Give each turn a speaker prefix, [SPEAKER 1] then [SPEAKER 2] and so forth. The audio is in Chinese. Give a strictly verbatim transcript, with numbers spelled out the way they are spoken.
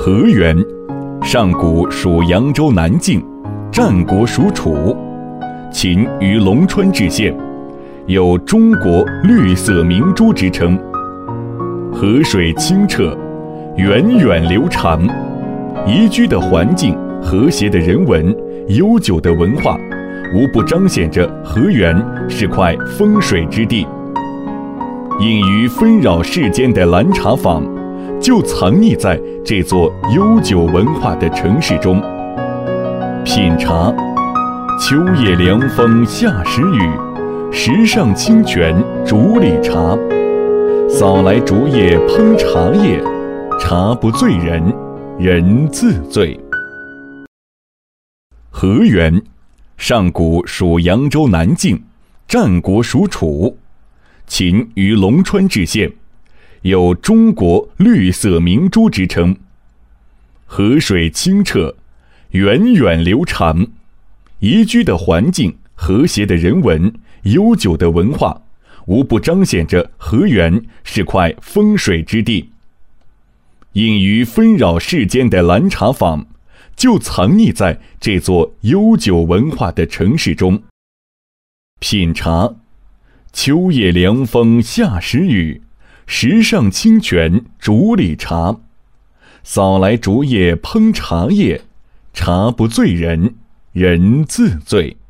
[SPEAKER 1] 河源，上古属扬州南境，战国属楚，秦于龙川治县，有中国绿色明珠之称。河水清澈，源远流长，宜居的环境，和谐的人文，悠久的文化，无不彰显着河源是块风水之地。隐于纷扰世间的蓝茶坊，就藏匿在这座悠久文化的城市中。品茶，秋夜凉风夏时雨，时上清泉竹里茶。扫来竹叶烹茶叶，茶不醉人，人自醉。河源，上古属扬州南境，战国属楚，秦于龙川治县，有中国绿色明珠之称。河水清澈，源远流长，宜居的环境，和谐的人文，悠久的文化，无不彰显着河源是块风水之地。隐于纷扰世间的蓝茶坊，就藏匿在这座悠久文化的城市中。品茶，秋夜凉风夏时雨，时上清泉竹里茶。扫来竹叶烹茶叶，茶不醉人，人自醉。